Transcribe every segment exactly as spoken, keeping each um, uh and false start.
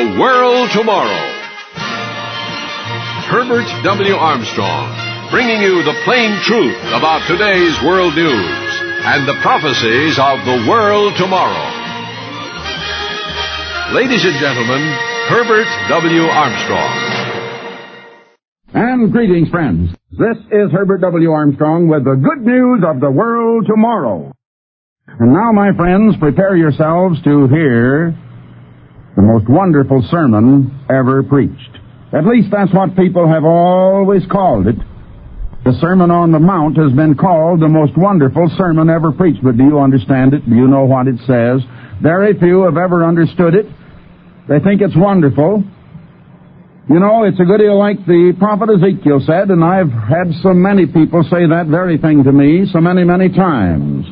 The World Tomorrow. Herbert W. Armstrong, bringing you the plain truth about today's world news and the prophecies of the world tomorrow. Ladies and gentlemen, Herbert W. Armstrong. And greetings, friends. This is Herbert W. Armstrong with the good news of the world tomorrow. And now, my friends, prepare yourselves to hear the most wonderful sermon ever preached. At least that's what people have always called it. The Sermon on the Mount has been called the most wonderful sermon ever preached. But do you understand it? Do you know what it says? Very few have ever understood it. They think it's wonderful. You know, it's a good deal like the prophet Ezekiel said, and I've had so many people say that very thing to me so many, many times.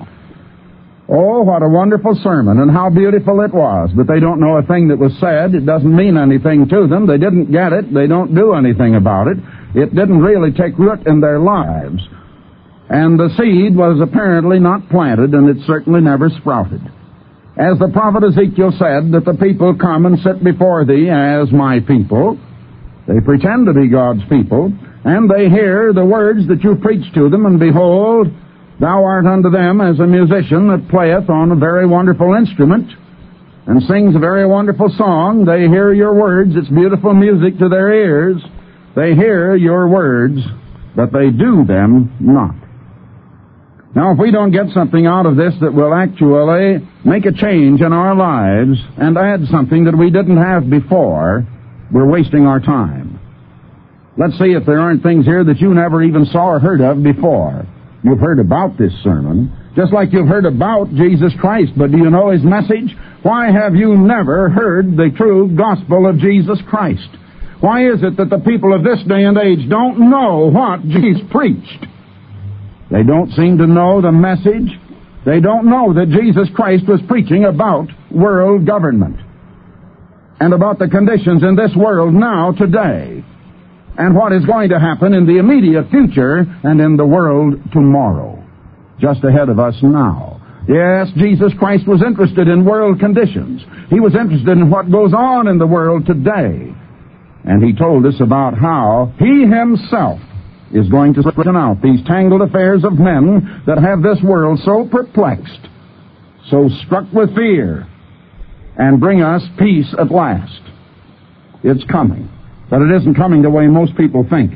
Oh, what a wonderful sermon, and how beautiful it was. But they don't know a thing that was said. It doesn't mean anything to them. They didn't get it. They don't do anything about it. It didn't really take root in their lives. And the seed was apparently not planted, and it certainly never sprouted. As the prophet Ezekiel said, that the people come and sit before thee as my people. They pretend to be God's people, and they hear the words that you preach to them, and behold, thou art unto them as a musician that playeth on a very wonderful instrument and sings a very wonderful song. They hear your words. It's beautiful music to their ears. They hear your words, but they do them not. Now, if we don't get something out of this that will actually make a change in our lives and add something that we didn't have before, we're wasting our time. Let's see if there aren't things here that you never even saw or heard of before. You've heard about this sermon, just like you've heard about Jesus Christ, but do you know His message? Why have you never heard the true gospel of Jesus Christ? Why is it that the people of this day and age don't know what Jesus preached? They don't seem to know the message. They don't know that Jesus Christ was preaching about world government and about the conditions in this world now, today, and what is going to happen in the immediate future and in the world tomorrow, just ahead of us now. Yes, Jesus Christ was interested in world conditions. He was interested in what goes on in the world today. And He told us about how He Himself is going to straighten out these tangled affairs of men that have this world so perplexed, so struck with fear, and bring us peace at last. It's coming. But it isn't coming the way most people think.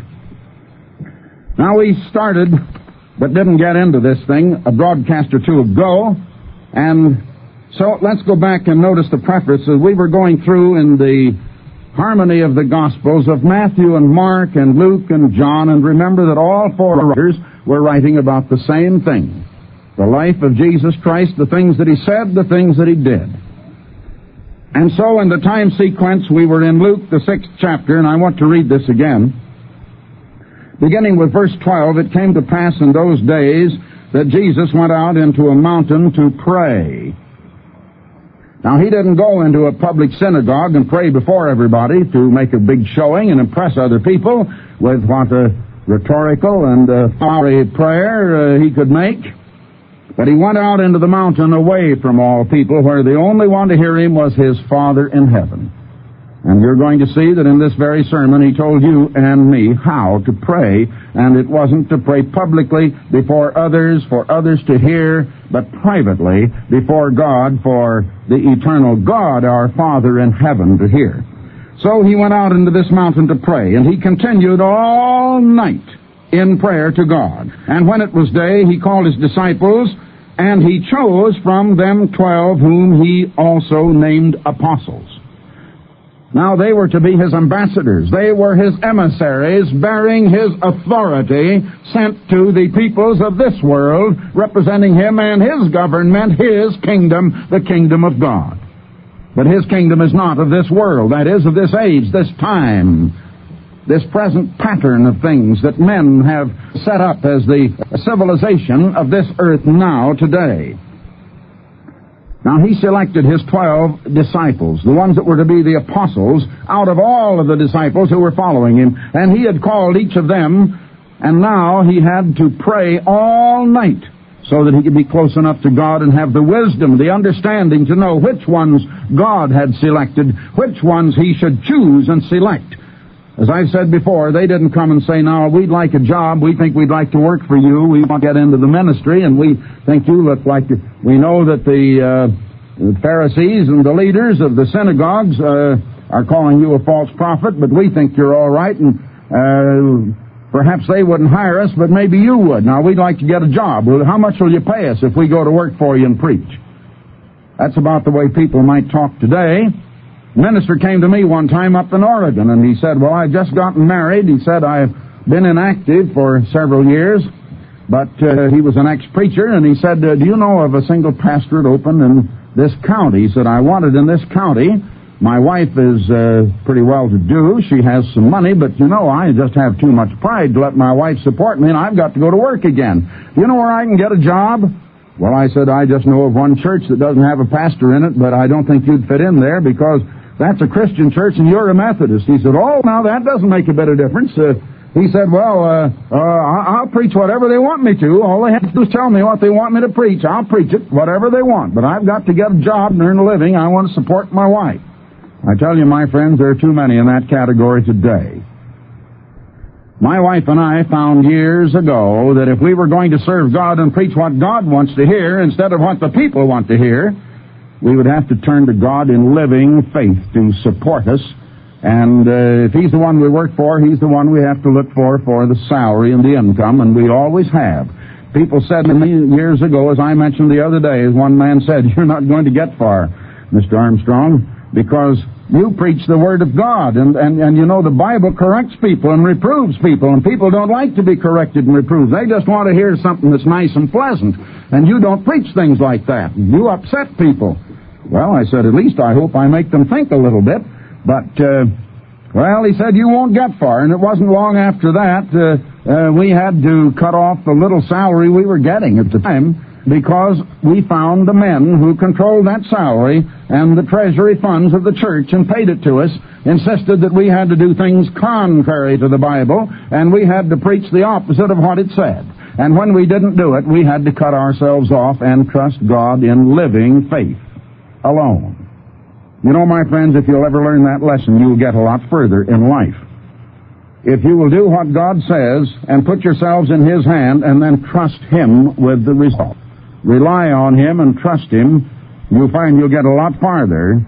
Now, we started, but didn't get into this thing, a broadcast or two ago. And so let's go back and notice the preface. As we were going through in the harmony of the Gospels of Matthew and Mark and Luke and John, and remember that all four writers were writing about the same thing. The life of Jesus Christ, the things that He said, the things that He did. And so in the time sequence, we were in Luke, the sixth chapter, and I want to read this again. Beginning with verse twelve, it came to pass in those days that Jesus went out into a mountain to pray. Now, He didn't go into a public synagogue and pray before everybody to make a big showing and impress other people with what a rhetorical and a flowery prayer uh, He could make. But He went out into the mountain away from all people, where the only one to hear Him was His Father in heaven. And you're going to see that in this very sermon He told you and me how to pray. And it wasn't to pray publicly before others, for others to hear, but privately before God, for the eternal God, our Father in heaven, to hear. So He went out into this mountain to pray, and He continued all night in prayer to God. And when it was day, He called His disciples, and He chose from them twelve, whom He also named apostles. Now, they were to be His ambassadors. They were His emissaries, bearing His authority, sent to the peoples of this world, representing Him and His government, His kingdom, the kingdom of God. But His kingdom is not of this world, that is, of this age, this time, this present pattern of things that men have set up as the civilization of this earth now, today. Now, He selected His twelve disciples, the ones that were to be the apostles, out of all of the disciples who were following Him. And He had called each of them, and now He had to pray all night so that he could be close enough to God and have the wisdom, the understanding to know which ones God had selected, which ones he should choose and select. As I've said before, they didn't come and say, now, we'd like a job, we think we'd like to work for you, we want to get into the ministry, and we think you look like you. We know that the, uh, the Pharisees and the leaders of the synagogues uh, are calling you a false prophet, but we think you're all right, and uh, perhaps they wouldn't hire us, but maybe you would. Now, we'd like to get a job. Well, how much will you pay us if we go to work for you and preach? That's about the way people might talk today. A minister came to me one time up in Oregon, and he said, well, I've just gotten married. He said, I've been inactive for several years, but uh, he was an ex-preacher, and he said, uh, do you know of a single pastorate open in this county? He said, I want it in this county. My wife is uh, pretty well-to-do. She has some money, but, you know, I just have too much pride to let my wife support me, and I've got to go to work again. Do you know where I can get a job? Well, I said, I just know of one church that doesn't have a pastor in it, but I don't think you'd fit in there because that's a Christian church and you're a Methodist. He said, oh, now that doesn't make a bit of difference. Uh, he said, well, uh, uh, I'll preach whatever they want me to. All they have to do is tell me what they want me to preach. I'll preach it, whatever they want. But I've got to get a job and earn a living. I want to support my wife. I tell you, my friends, there are too many in that category today. My wife and I found years ago that if we were going to serve God and preach what God wants to hear instead of what the people want to hear, we would have to turn to God in living faith to support us. And uh, if he's the one we work for, he's the one we have to look for for the salary and the income, and we always have. People said to me years ago, as I mentioned the other day, as one man said, you're not going to get far, Mister Armstrong, because you preach the Word of God, and, and, and you know the Bible corrects people and reproves people, and people don't like to be corrected and reproved. They just want to hear something that's nice and pleasant, and you don't preach things like that. You upset people. Well, I said, at least I hope I make them think a little bit, but, uh, well, he said, you won't get far, and it wasn't long after that uh, uh, we had to cut off the little salary we were getting at the time, because we found the men who controlled that salary and the treasury funds of the church and paid it to us insisted that we had to do things contrary to the Bible, and we had to preach the opposite of what it said. And when we didn't do it, we had to cut ourselves off and trust God in living faith alone. You know, my friends, if you'll ever learn that lesson, you'll get a lot further in life. If you will do what God says and put yourselves in His hand and then trust Him with the result, rely on Him and trust Him, you'll find you'll get a lot farther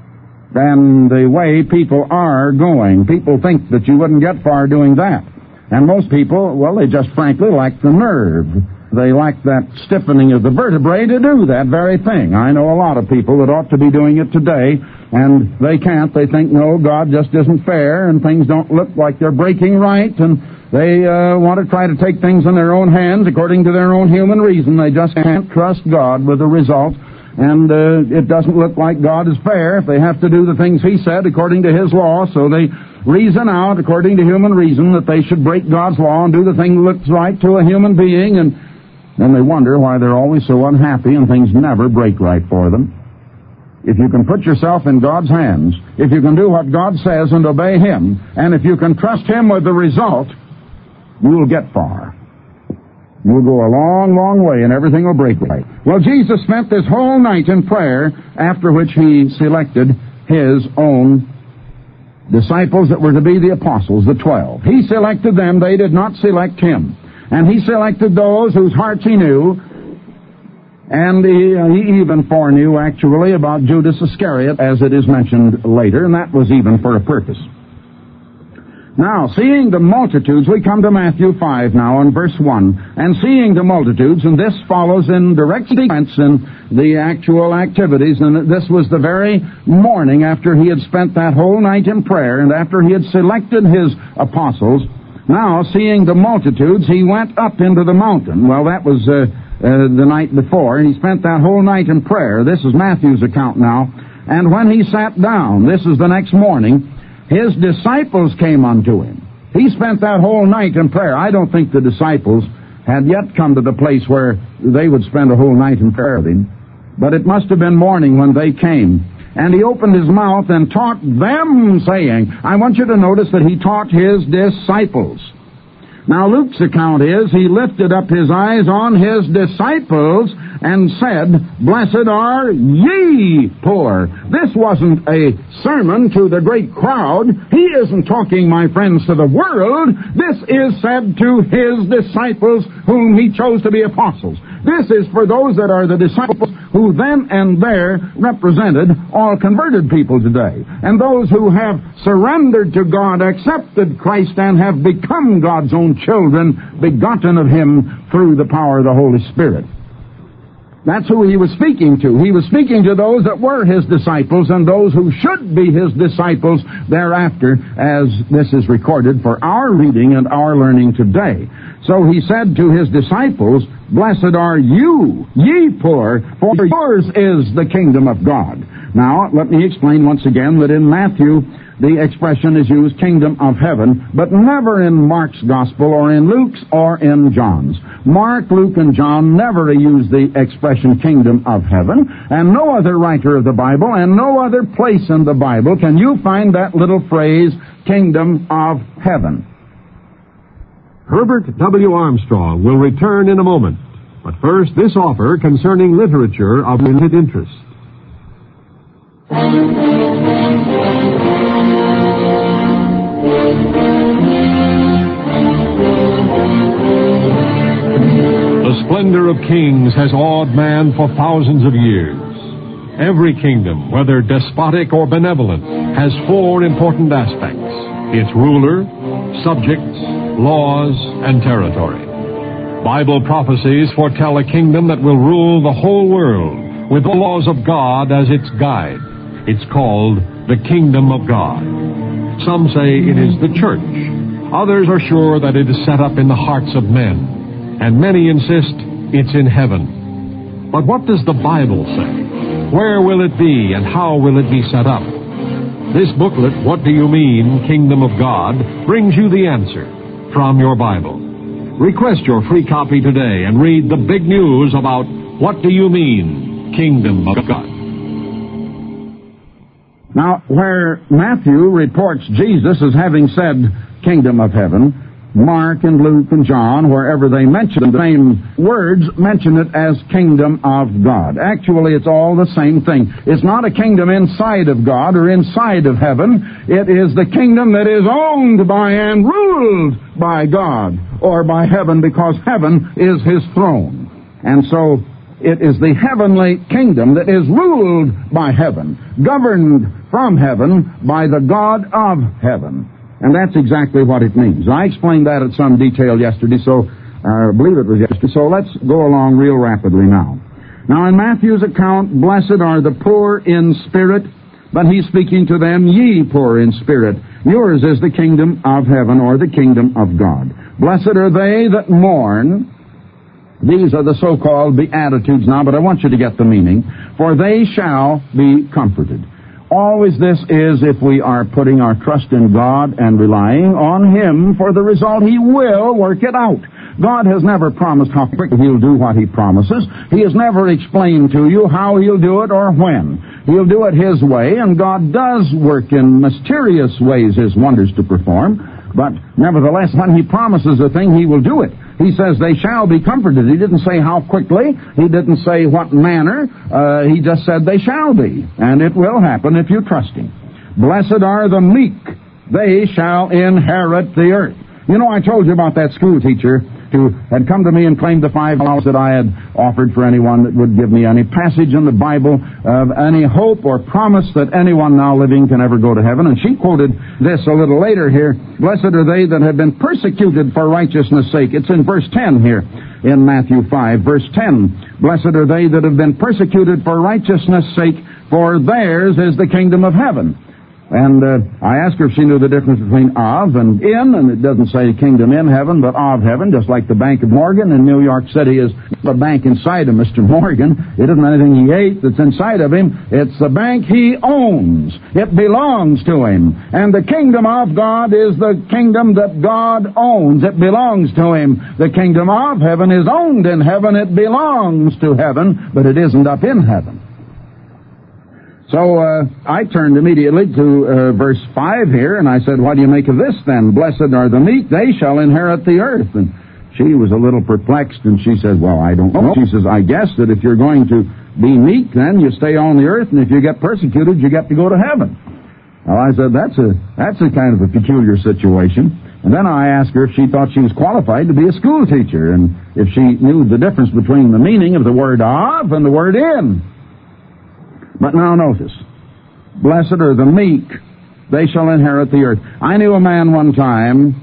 than the way people are going. People think that you wouldn't get far doing that. And most people, well, they just frankly lack the nerve. They lack that stiffening of the vertebrae to do that very thing. I know a lot of people that ought to be doing it today, and they can't. They think, no, God just isn't fair, and things don't look like they're breaking right, and they uh, want to try to take things in their own hands according to their own human reason. They just can't trust God with the result, and uh, it doesn't look like God is fair if they have to do the things He said according to His law, so they reason out according to human reason that they should break God's law and do the thing that looks right to a human being, and then they wonder why they're always so unhappy and things never break right for them. If you can put yourself in God's hands, if you can do what God says and obey Him, and if you can trust Him with the result, you'll get far. You'll go a long, long way and everything will break right. Well, Jesus spent this whole night in prayer, after which He selected His own disciples that were to be the apostles, the twelve. He selected them, they did not select Him. And He selected those whose hearts He knew, and he, uh, he even foreknew, actually, about Judas Iscariot, as it is mentioned later, and that was even for a purpose. Now, seeing the multitudes, we come to Matthew five now, in verse one, and seeing the multitudes, and this follows in direct sequence in the actual activities, and this was the very morning after He had spent that whole night in prayer, and after He had selected His apostles. Now, seeing the multitudes, He went up into the mountain. Well, that was uh, uh, the night before, and He spent that whole night in prayer. This is Matthew's account now. And when He sat down, this is the next morning, His disciples came unto Him. He spent that whole night in prayer. I don't think the disciples had yet come to the place where they would spend a whole night in prayer with Him. But it must have been morning when they came. And He opened His mouth and taught them, saying, I want you to notice that He taught His disciples. Now, Luke's account is, he lifted up his eyes on his disciples and said, "Blessed are ye poor." This wasn't a sermon to the great crowd. He isn't talking, my friends, to the world. This is said to his disciples whom he chose to be apostles. This is for those that are the disciples who then and there represented all converted people today, and those who have surrendered to God, accepted Christ, and have become God's own children, begotten of Him through the power of the Holy Spirit. That's who he was speaking to. He was speaking to those that were his disciples and those who should be his disciples thereafter, as this is recorded for our reading and our learning today. So he said to his disciples, "Blessed are you, ye poor, for yours is the kingdom of God." Now, let me explain once again that in Matthew, the expression is used, kingdom of heaven, but never in Mark's gospel or in Luke's or in John's. Mark, Luke, and John never use the expression kingdom of heaven, and no other writer of the Bible and no other place in the Bible can you find that little phrase, kingdom of heaven. Herbert W. Armstrong will return in a moment. But first, this offer concerning literature of limited interest. The splendor of kings has awed man for thousands of years. Every kingdom, whether despotic or benevolent, has four important aspects: its ruler, subjects, laws, and territory. Bible prophecies foretell a kingdom that will rule the whole world with the laws of God as its guide. It's called the kingdom of God. Some say it is the church. Others are sure that it is set up in the hearts of men. And many insist it's in heaven. But what does the Bible say? Where will it be and how will it be set up? This booklet, What Do You Mean, Kingdom of God, brings you the answer from your Bible. Request your free copy today and read the big news about What Do You Mean, Kingdom of God. Now, where Matthew reports Jesus as having said kingdom of heaven, Mark and Luke and John, wherever they mention the same words, mention it as kingdom of God. Actually, it's all the same thing. It's not a kingdom inside of God or inside of heaven. It is the kingdom that is owned by and ruled by God or by heaven, because heaven is His throne. And so it is the heavenly kingdom that is ruled by heaven, governed from heaven by the God of heaven. And that's exactly what it means. I explained that in some detail yesterday, so uh, I believe it was yesterday. So let's go along real rapidly now. Now, in Matthew's account, blessed are the poor in spirit, but he's speaking to them, ye poor in spirit. Yours is the kingdom of heaven, or the kingdom of God. Blessed are they that mourn. These are the so-called Beatitudes now, but I want you to get the meaning. For they shall be comforted. Always this is if we are putting our trust in God and relying on Him for the result. He will work it out. God has never promised how quickly He'll do what He promises. He has never explained to you how He'll do it or when. He'll do it His way, and God does work in mysterious ways His wonders to perform. But nevertheless, when He promises a thing, He will do it. He says they shall be comforted. He didn't say how quickly. He didn't say what manner. Uh, he just said they shall be. And it will happen if you trust Him. Blessed are the meek. They shall inherit the earth. You know, I told you about that school teacher who had come to me and claimed the five dollars that I had offered for anyone that would give me any passage in the Bible of any hope or promise that anyone now living can ever go to heaven. And she quoted this a little later here. Blessed are they that have been persecuted for righteousness' sake. It's in verse ten here in Matthew five. Verse ten. Blessed are they that have been persecuted for righteousness' sake, for theirs is the kingdom of heaven. And uh, I asked her if she knew the difference between of and in, and it doesn't say kingdom in heaven, but of heaven, just like the Bank of Morgan in New York City is the bank inside of Mister Morgan. It isn't anything he ate that's inside of him. It's the bank he owns. It belongs to him. And the kingdom of God is the kingdom that God owns. It belongs to him. The kingdom of heaven is owned in heaven. It belongs to heaven, but it isn't up in heaven. So uh, I turned immediately to uh, verse five here, and I said, what do you make of this then? Blessed are the meek, they shall inherit the earth. And she was a little perplexed, and she said, well, I don't know. She says, I guess that if you're going to be meek, then you stay on the earth, and if you get persecuted, you get to go to heaven. Well, I said, that's a that's a kind of a peculiar situation. And then I asked her if she thought she was qualified to be a school teacher, and if she knew the difference between the meaning of the word of and the word in. But now notice, blessed are the meek, they shall inherit the earth. I knew a man one time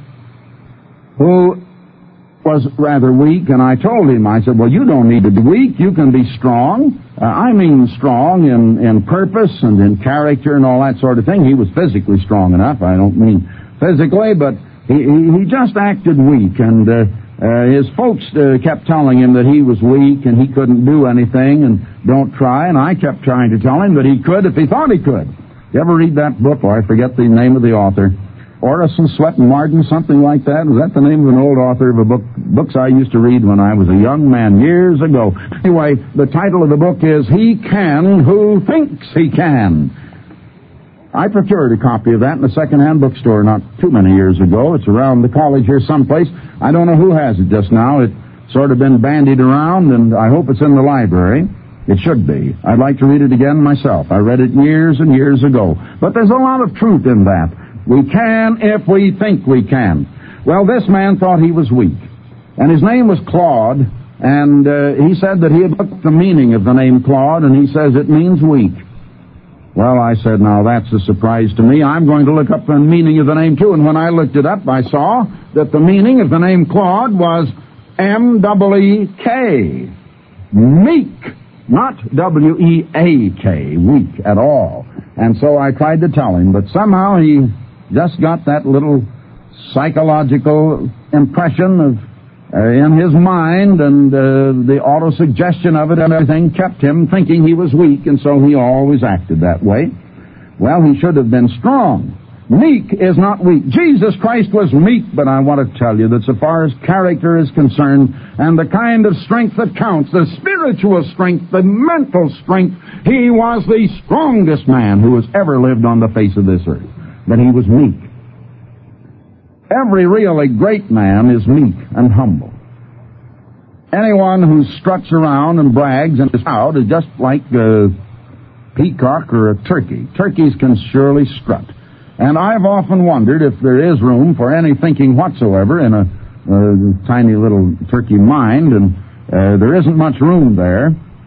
who was rather weak, and I told him, I said, well, you don't need to be weak, you can be strong. Uh, I mean strong in, in purpose and in character and all that sort of thing. He was physically strong enough, I don't mean physically, but he, he, he just acted weak, and uh, uh, his folks uh, kept telling him that he was weak and he couldn't do anything and don't try, and I kept trying to tell him that he could if he thought he could. You ever read that book? Oh, I forget the name of the author. Orison, Swett, and Martin, something like that. Was that the name of an old author of a book? Books I used to read when I was a young man years ago. Anyway, the title of the book is He Can Who Thinks He Can. I procured a copy of that in a second-hand bookstore not too many years ago. It's around the college here someplace. I don't know who has it just now. It's sort of been bandied around, and I hope it's in the library. It should be. I'd like to read it again myself. I read it years and years ago. But there's a lot of truth in that. We can if we think we can. Well, this man thought he was weak. And his name was Claude, and uh, he said that he had looked at the meaning of the name Claude, and he says it means weak. Well, I said, now that's a surprise to me. I'm going to look up the meaning of the name, too. And when I looked it up, I saw that the meaning of the name Claude was M E E K. Meek. Not W E A K, weak at all. And so I tried to tell him, but somehow he just got that little psychological impression of uh, in his mind, and uh, the auto-suggestion of it and everything kept him thinking he was weak, and so he always acted that way. Well, he should have been strong. Meek is not weak. Jesus Christ was meek, but I want to tell you that so far as character is concerned and the kind of strength that counts, the spiritual strength, the mental strength, he was the strongest man who has ever lived on the face of this earth. But he was meek. Every really great man is meek and humble. Anyone who struts around and brags and is proud is just like a peacock or a turkey. Turkeys can surely strut. And I've often wondered if there is room for any thinking whatsoever in a, a tiny little turkey mind, and uh, there isn't much room there.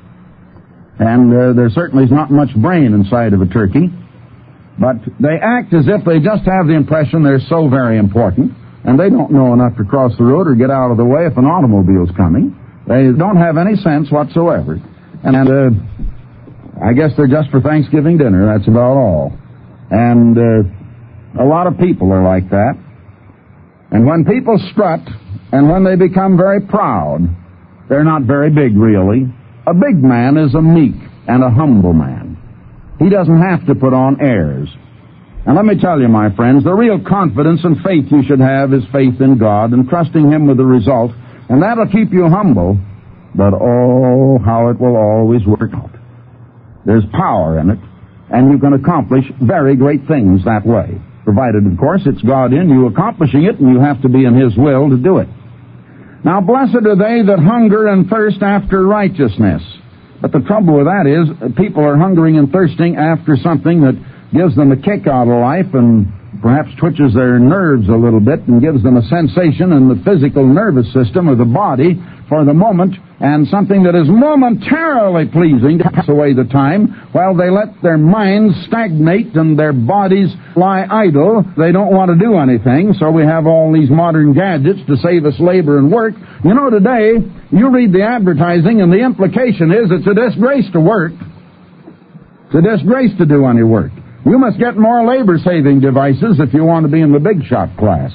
And uh, there certainly is not much brain inside of a turkey. But they act as if they just have the impression they're so very important, and they don't know enough to cross the road or get out of the way if an automobile's coming. They don't have any sense whatsoever. And uh, I guess they're just for Thanksgiving dinner, that's about all. And uh, a lot of people are like that. And when people strut, and when they become very proud, they're not very big, really. A big man is a meek and a humble man. He doesn't have to put on airs. And let me tell you, my friends, the real confidence and faith you should have is faith in God and trusting Him with the result, and that'll keep you humble, but oh, how it will always work out. There's power in it, and you can accomplish very great things that way, provided, of course, it's God in you accomplishing it, and you have to be in His will to do it. Now, blessed are they that hunger and thirst after righteousness. But the trouble with that is people are hungering and thirsting after something that gives them a kick out of life and perhaps twitches their nerves a little bit and gives them a sensation in the physical nervous system of the body for the moment, and something that is momentarily pleasing to pass away the time while they let their minds stagnate and their bodies lie idle. They don't want to do anything, so we have all these modern gadgets to save us labor and work. You know, today, you read the advertising, and the implication is it's a disgrace to work. It's a disgrace to do any work. You must get more labor-saving devices if you want to be in the big shot class.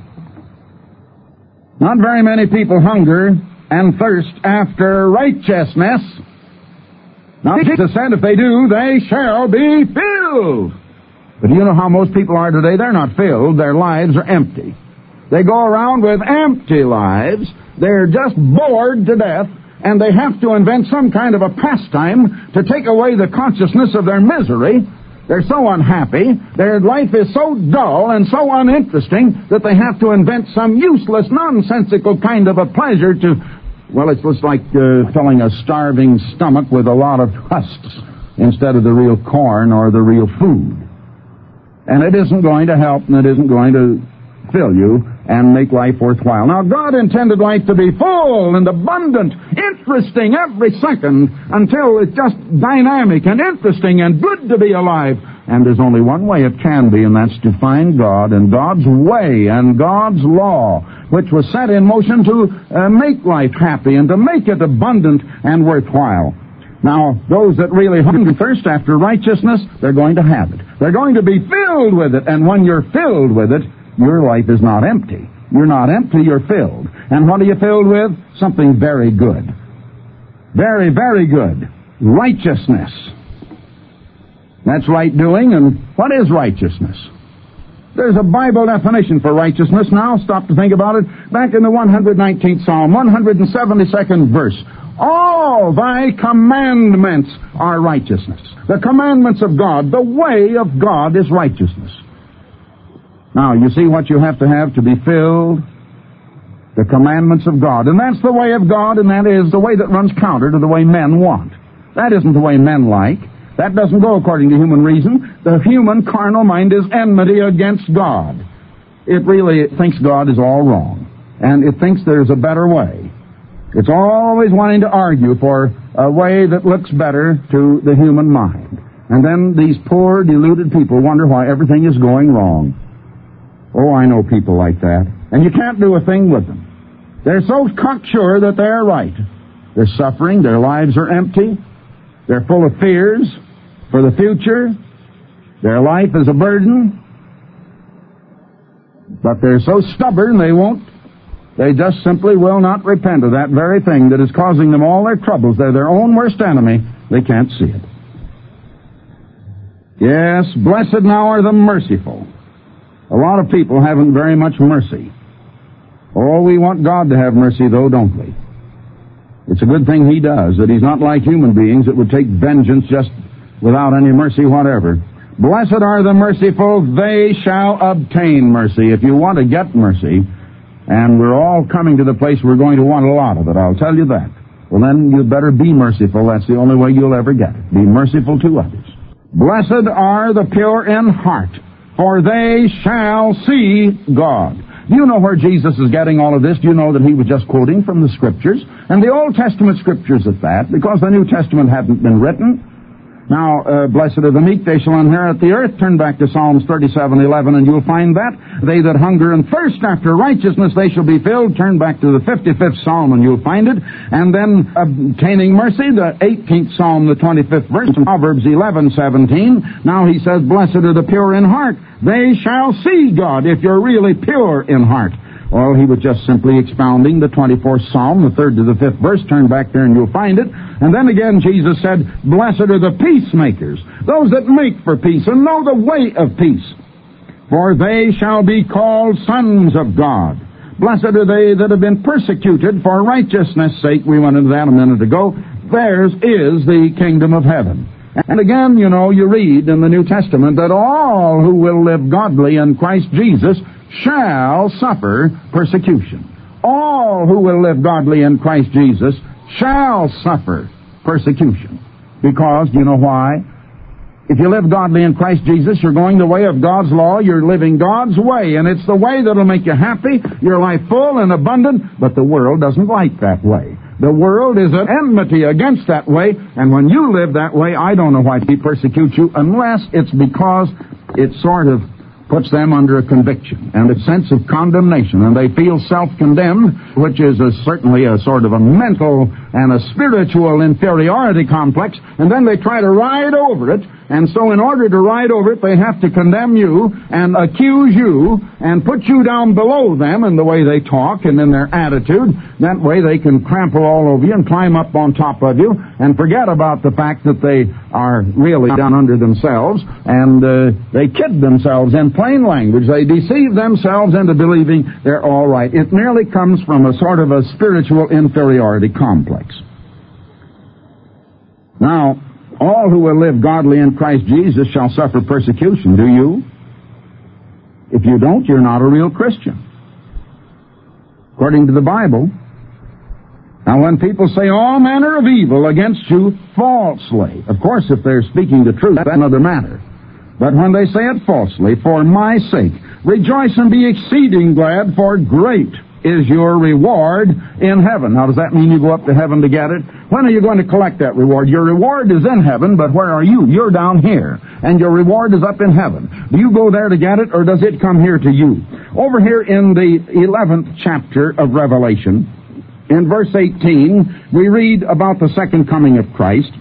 Not very many people hunger and thirst after righteousness. Now, Jesus said if they do, they shall be filled. But you know how most people are today? They're not filled. Their lives are empty. They go around with empty lives. They're just bored to death. and they have to invent some kind of a pastime to take away the consciousness of their misery. They're so unhappy, their life is so dull and so uninteresting that they have to invent some useless, nonsensical kind of a pleasure to, well, it's just like uh, filling a starving stomach with a lot of husks instead of the real corn or the real food. And it isn't going to help, and it isn't going to fill you and make life worthwhile. Now, God intended life to be full and abundant, interesting every second, until it's just dynamic and interesting and good to be alive. And there's only one way it can be, and that's to find God and God's way and God's law, which was set in motion to uh, make life happy and to make it abundant and worthwhile. Now, those that really hunger and thirst after righteousness, they're going to have it. They're going to be filled with it, and when you're filled with it, your life is not empty. You're not empty, you're filled. And what are you filled with? Something very good. Very, very good. Righteousness. That's right doing, and what is righteousness? There's a Bible definition for righteousness now. Stop to think about it. Back in the one hundred nineteenth Psalm, one hundred seventy-second verse. All thy commandments are righteousness. The commandments of God, the way of God is righteousness. Now, you see what you have to have to be filled? The commandments of God. And that's the way of God, and that is the way that runs counter to the way men want. That isn't the way men like. That doesn't go according to human reason. The human carnal mind is enmity against God. It really it thinks God is all wrong. And it thinks there's a better way. It's always wanting to argue for a way that looks better to the human mind. And then these poor, deluded people wonder why everything is going wrong. Oh, I know people like that. And you can't do a thing with them. They're so cocksure that they're right. They're suffering. Their lives are empty. They're full of fears for the future. Their life is a burden. But they're so stubborn they won't. They just simply will not repent of that very thing that is causing them all their troubles. They're their own worst enemy. They can't see it. Yes, blessed now are the merciful. A lot of people haven't very much mercy. Oh, we want God to have mercy, though, don't we? It's a good thing He does, that He's not like human beings that would take vengeance just without any mercy whatever. Blessed are the merciful, they shall obtain mercy. If you want to get mercy, and we're all coming to the place we're going to want a lot of it, I'll tell you that. Well, then you'd better be merciful. That's the only way you'll ever get it. Be merciful to others. Blessed are the pure in heart, for they shall see God. Do you know where Jesus is getting all of this? Do you know that He was just quoting from the Scriptures? And the Old Testament Scriptures at that, because the New Testament hadn't been written. Now, uh, blessed are the meek, they shall inherit the earth. Turn back to Psalms thirty-seven eleven, and you'll find that. They that hunger and thirst after righteousness, they shall be filled. Turn back to the fifty-fifth Psalm, and you'll find it. And then, obtaining mercy, the eighteenth Psalm, the twenty-fifth verse, Proverbs eleven seventeen. Now he says, blessed are the pure in heart. They shall see God, if you're really pure in heart. Well, he was just simply expounding the twenty-fourth Psalm, the third to the fifth verse. Turn back there and you'll find it. And then again, Jesus said, blessed are the peacemakers, those that make for peace and know the way of peace. For they shall be called sons of God. Blessed are they that have been persecuted for righteousness' sake. We went into that a minute ago. Theirs is the kingdom of heaven. And again, you know, you read in the New Testament that all who will live godly in Christ Jesus shall suffer persecution. All who will live godly in Christ Jesus shall suffer persecution. Because, do you know why? If you live godly in Christ Jesus, you're going the way of God's law, you're living God's way, and it's the way that'll make you happy, your life full and abundant, but the world doesn't like that way. The world is an enmity against that way, and when you live that way, I don't know why people persecute you, unless it's because it sort of puts them under a conviction and a sense of condemnation, and they feel self-condemned, which is a, certainly a sort of a mental and a spiritual inferiority complex, and then they try to ride over it. And so in order to ride over it, they have to condemn you and accuse you and put you down below them in the way they talk and in their attitude. That way they can trample all over you and climb up on top of you and forget about the fact that they are really down under themselves, and uh, they kid themselves in plain language. They deceive themselves into believing they're all right. It merely comes from a sort of a spiritual inferiority complex. Now, all who will live godly in Christ Jesus shall suffer persecution. Do you? If you don't, you're not a real Christian, according to the Bible. Now, when people say all manner of evil against you falsely, of course, if they're speaking the truth, that's another matter. But when they say it falsely, for my sake, rejoice and be exceeding glad, for great is your reward in heaven. Now, does that mean you go up to heaven to get it? When are you going to collect that reward? Your reward is in heaven, but where are you? You're down here, and your reward is up in heaven. Do you go there to get it, or does it come here to you? Over here in the eleventh chapter of Revelation, in verse eighteen, we read about the second coming of Christ.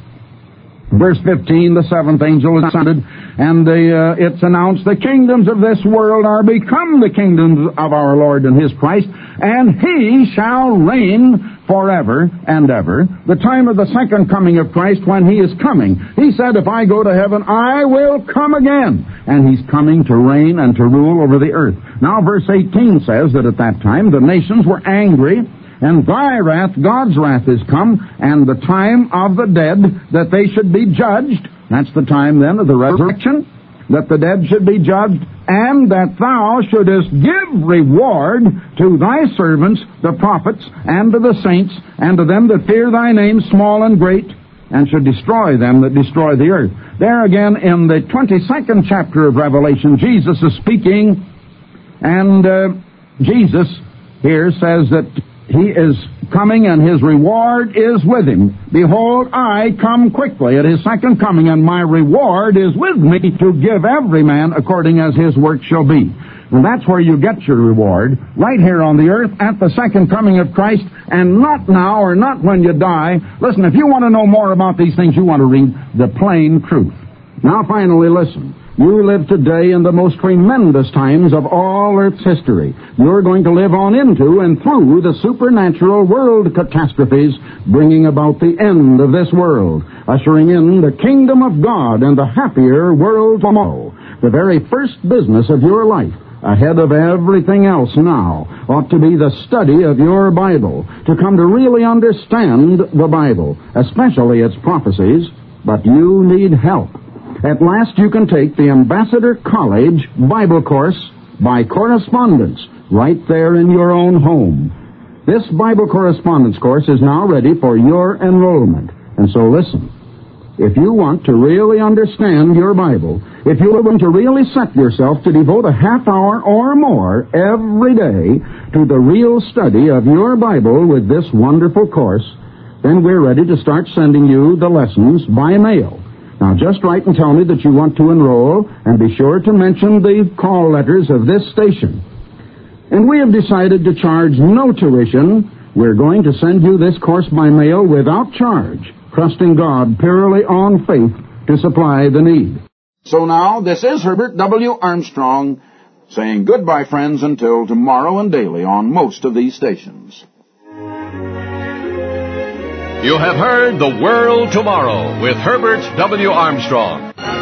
Verse fifteen, the seventh angel is sounded, and the, uh, it's announced, the kingdoms of this world are become the kingdoms of our Lord and His Christ, and He shall reign forever and ever. The time of the second coming of Christ, when He is coming. He said, if I go to heaven, I will come again. And He's coming to reign and to rule over the earth. Now, verse eighteen says that at that time the nations were angry, and thy wrath, God's wrath, is come, and the time of the dead, that they should be judged. That's the time, then, of the resurrection, that the dead should be judged, and that thou shouldest give reward to thy servants, the prophets, and to the saints, and to them that fear thy name, small and great, and should destroy them that destroy the earth. There again, in the twenty-second chapter of Revelation, Jesus is speaking, and uh, Jesus here says that He is coming, and His reward is with Him. Behold, I come quickly at His second coming, and my reward is with me to give every man according as his work shall be. And that's where you get your reward, right here on the earth at the second coming of Christ, and not now or not when you die. Listen, if you want to know more about these things, you want to read the plain truth. Now finally, listen. You live today in the most tremendous times of all Earth's history. You're going to live on into and through the supernatural world catastrophes, bringing about the end of this world, ushering in the kingdom of God and the happier world tomorrow. The very first business of your life, ahead of everything else now, ought to be the study of your Bible, to come to really understand the Bible, especially its prophecies. But you need help. At last you can take the Ambassador College Bible course by correspondence right there in your own home. This Bible correspondence course is now ready for your enrollment. And so listen, if you want to really understand your Bible, if you want to really set yourself to devote a half hour or more every day to the real study of your Bible with this wonderful course, then we're ready to start sending you the lessons by mail. Now, just write and tell me that you want to enroll, and be sure to mention the call letters of this station. And we have decided to charge no tuition. We're going to send you this course by mail without charge, trusting God purely on faith to supply the need. So now, this is Herbert W. Armstrong saying goodbye, friends, until tomorrow and daily on most of these stations. You have heard The World Tomorrow with Herbert W. Armstrong.